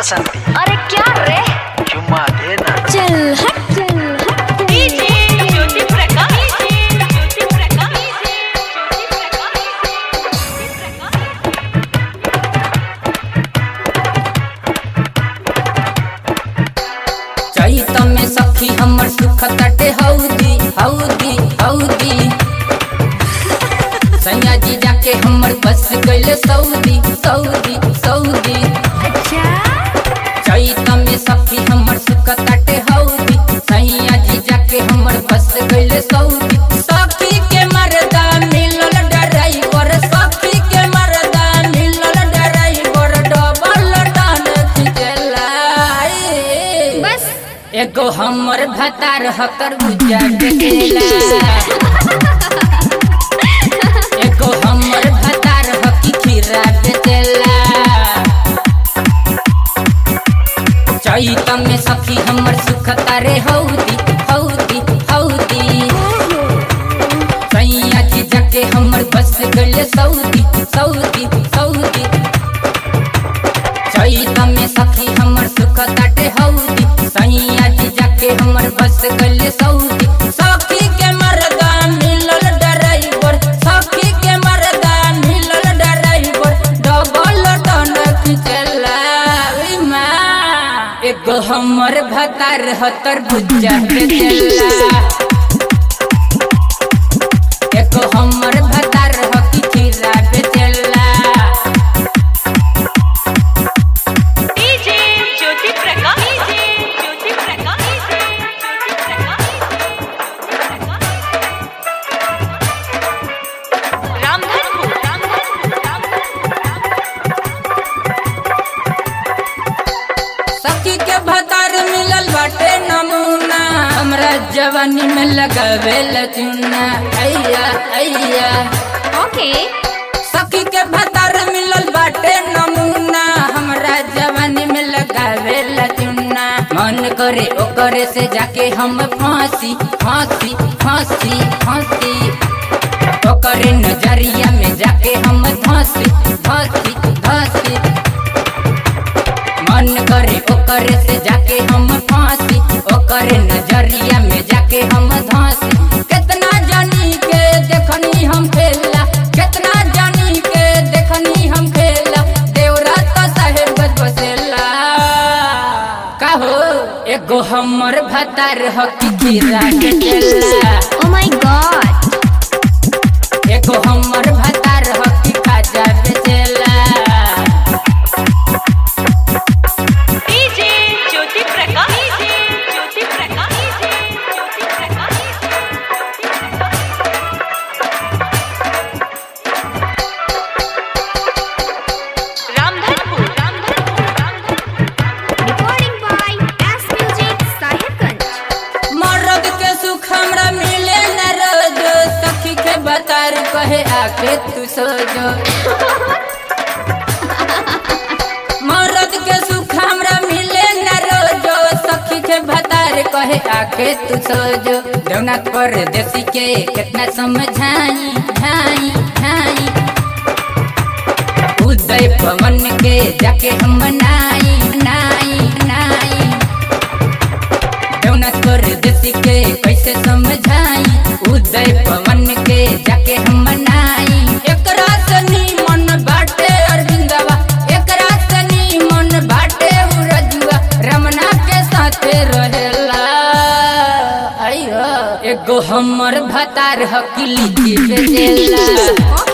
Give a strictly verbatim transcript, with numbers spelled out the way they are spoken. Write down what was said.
बसंती। अरे क्या रे, चुम्मा देना। चल हट चल हट। डीजे ज्योति प्रकाश, ज्योति प्रकाश, चैत में सखी हमर सुख तटे हौदी हौदी हौदी सैया जी जाके हमर बस गइले सऊदी सऊदी सऊदी। अच्छा चैत में सखी हमर सुख तटे हौदी सैया जी जाके हमर बस गइले सऊदी। सखी के मरदा मिलल ड्राइवर, सखी के मरदा मिलल ड्राइवर, डबल डान खिचला। बस एगो हमर भतार हकर बुझा देला, एगो हमर भतार हकी खीरा बेचेला। चैत में सखी हमर सुख तारे हौदी हौदी हौदी सैया जी जाके हमर बस गइले सऊदी सऊदी सऊदी। चैत में सखी हमर सुख ताटे हौदी सैया जी जाके हमर बस गइले सऊदी। सखी के मरदा मिलल ड्राइवर, सखी के मरदा मिलल ड्राइवर, डबल टन खिचला। ओइ माँ एगो हमर भतार हतर भुजा बेचला, एगो हमर भतार हकी खीरा बेचला। डीजे ज्योति प्रकाश, ज्योति प्रकाश, ज्योति प्रकाश, रामधनपुर, रामधनपुर, सखी के भतार मिलल बाटे नमूना, हमरा जवानी में लगावे लचुना। अय्या अय्या ओके सखी के भतार मिलल बाटे नमूना, हमरा जवानी में लगावे लचुना। मन करे ओकरे से जाके हम फांसी फांसी फांसी फांसी, ओकरे नजरिया में जाके हम फांसी फांसी फांसी। मन करे ओकरे से जाके हम फांसी, ओकरे नजरिया में जाके हम धांसी। कितना जानी के देखनी हम खेला, कितना जानी के देखनी हम खेला, देवरा तो साहेब बसेला। कहो एगो हमर भतार हकी खीरा बेचला, ओ माय गॉड। एगो हमर भतार हकी खाजा बेचला। DJ Jyoti Prakash, Jyoti Prakash, Jyoti Prakash, Ramdhanpur, Ramdhanpur, Ramdhanpur. Recording by S music Sahibganj. मर्द के सुख हमरा मिले न रोज, सखी के भतार कहे आके तू सोजो। मर्द के सुख हमरा मिले न रोज, सखी के भतार कहे आके तू सोजो। जौना परदेसी के कितना समझाई झाई झाई, उदय पवन के जाके हम नाई नाई नाई। जौना परदेसी के कैसे समझाई, उदय पवन के जाके हम नाई। एकरा से नीमन बाटे अरविंदवा, एकरा से नीमन बाटे उरजुआ, रमना के साथे रहेला। अयो एगो हमर भतार हकी लीची बेचेला।